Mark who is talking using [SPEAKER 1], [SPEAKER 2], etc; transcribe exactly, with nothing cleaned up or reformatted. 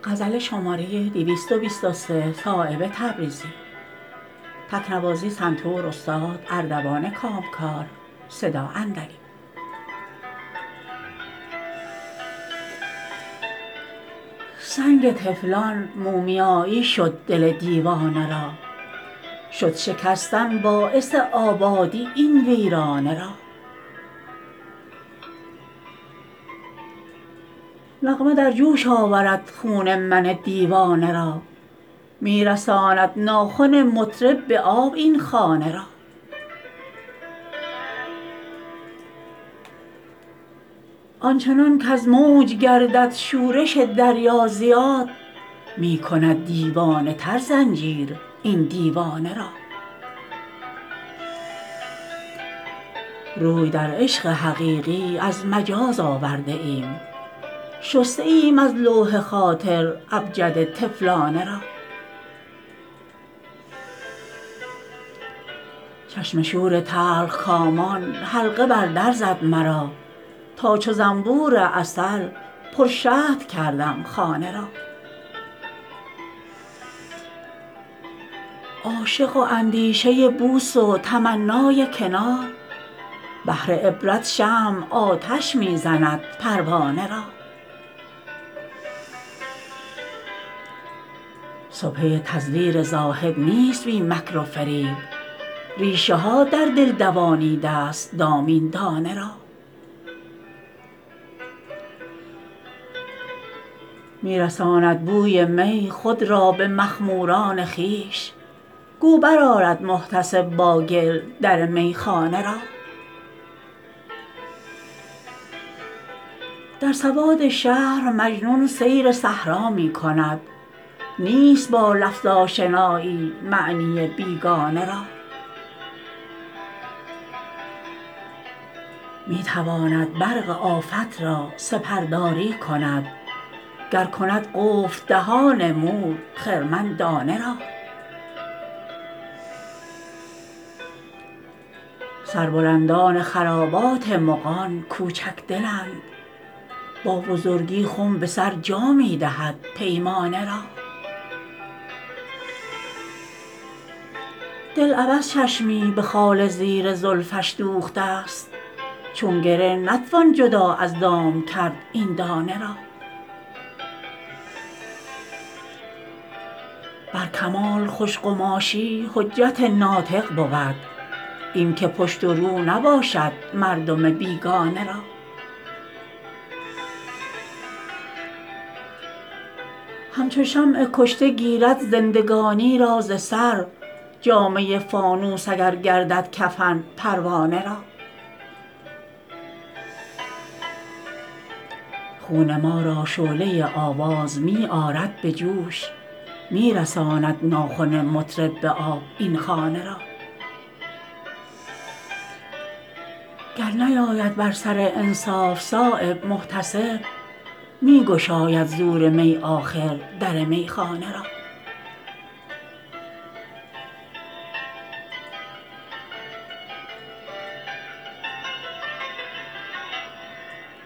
[SPEAKER 1] غزل شماره دویست و بیست و سه صایب تبریزی. تکنوازی سنتور استاد اردوان کامکار. صدا اندری. سنگ طفلان مومیایی شد دل دیوانه را، شد شکستن باعث آبادی این ویرانه را. نغمه در جوش آورد خون من دیوانه را، می رساند ناخن مطرب به آب این خانه را. آنچنان کز موج گردد شورش دریا زیاد، می کند دیوانه تر زنجیر این دیوانه را. روی در عشق حقیقی از مجاز آورده ایم، شسته ایم از لوح خاطر ابجد طفلانه را. چشم شور تلخکامان حلقه بر در زد مرا، تا چو زنبور عسل پرشهد کردم خانه را. عاشق و اندیشه بوس و تمنای کنار، بهر عبرت شمع آتش می زند پروانه را. سبحه تزویر زاهد نیست بی مکر و فریب، ریشه ها در دل دوانیده است دام این دانه را. می رساند بوی می خود را به مخموران خویش، گو برآرد محتسب با گل در میخانه را. در سواد شهر مجنون سیر صحرا می کند، نیست با لفظ آشنایی معنی بیگانه را. می تواند برق آفت را سپرداری کند، گر کند قفل دهان مور خرمن دانه را. سربلندان خرابات مغان کوچک دلند، با بزرگی خم به سر جا می دهد پیمانه را. دل عبث چشمی به خال زیر زلفش دوخته است، چون گره نتوان جدا از دام کرد این دانه را. بر کمال خوش قماشی حجت ناطق بود، این که پشت و رو نباشد مردم بیگانه را. همچو شمع کشته گیرد زندگانی را ز سر، جامه فانوس اگر گردد کفن پروانه را. خون ما را شعله آواز می آرد به جوش، می رساند ناخن مطرب به آب این خانه را. گر نیاید بر سر انصاف صایب محتسب، می گشاید زور می آخر در میخانه را.